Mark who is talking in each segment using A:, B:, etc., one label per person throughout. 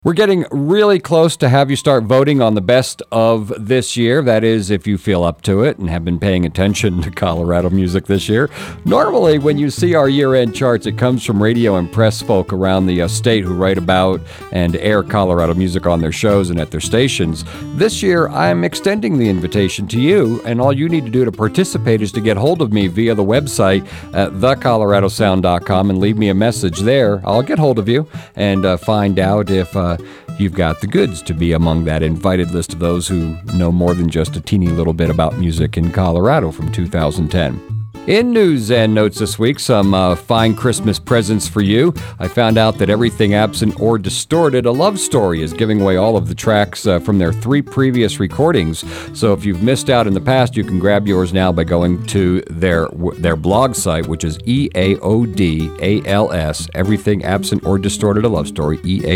A: We're getting really close to have you start voting on the best of this year. That is, if you feel up to it and have been paying attention to Colorado music this year. Normally, when you see our year-end charts, it comes from radio and press folk around the state who write about and air Colorado music on their shows and at their stations. This year, I'm extending the invitation to you, and all you need to do to participate is to get hold of me via the website at thecoloradosound.com and leave me a message there. I'll get hold of you and find out if you've got the goods to be among that invited list of those who know more than just a teeny little bit about music in Colorado from 2010. In news and notes this week, some fine Christmas presents for you. I found out that Everything Absent or Distorted, a love story, is giving away all of the tracks from their 3 previous recordings. So if you've missed out in the past, you can grab yours now by going to their blog site, which is EAODALS, Everything Absent or Distorted, a love story,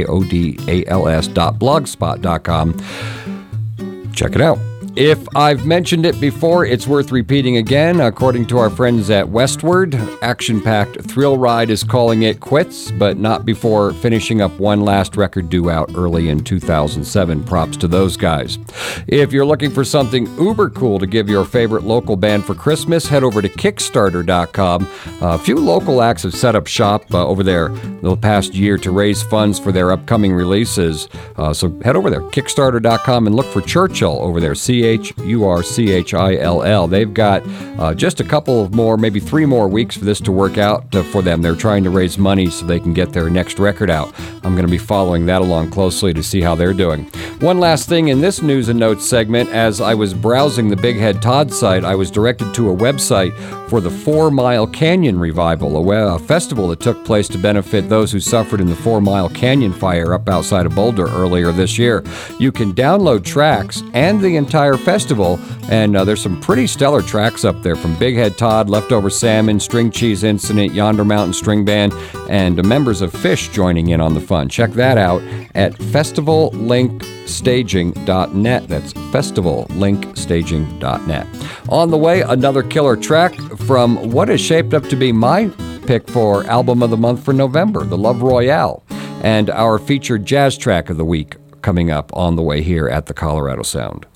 A: EAODALS.blogspot.com. Check it out. If I've mentioned it before, it's worth repeating again. According to our friends at Westward, action-packed thrill ride is calling it quits, but not before finishing up one last record due out early in 2007. Props to those guys. If you're looking for something uber cool to give your favorite local band for Christmas, head over to Kickstarter.com. A few local acts have set up shop over there the past year to raise funds for their upcoming releases. So head over there, Kickstarter.com, and look for Churchill over there, Churchill. They've got just a couple of more, maybe 3 more weeks for this to work out for them. They're trying to raise money so they can get their next record out. I'm going to be following that along closely to see how they're doing. One last thing in this news and notes segment, as I was browsing the Big Head Todd site, I was directed to a website for the 4 Mile Canyon Revival, a festival that took place to benefit those who suffered in the 4 Mile Canyon fire up outside of Boulder earlier this year. You can download tracks and the entire festival, and there's some pretty stellar tracks up there from Big Head Todd, Leftover Salmon, String Cheese Incident, Yonder Mountain String Band, and members of Phish joining in on the fun. Check that out at festivallinkstaging.net. That's festivallinkstaging.net. On the way, another killer track from what is shaped up to be my pick for Album of the Month for November, The Love Royale, and our featured jazz track of the week coming up on the way here at the Colorado Sound.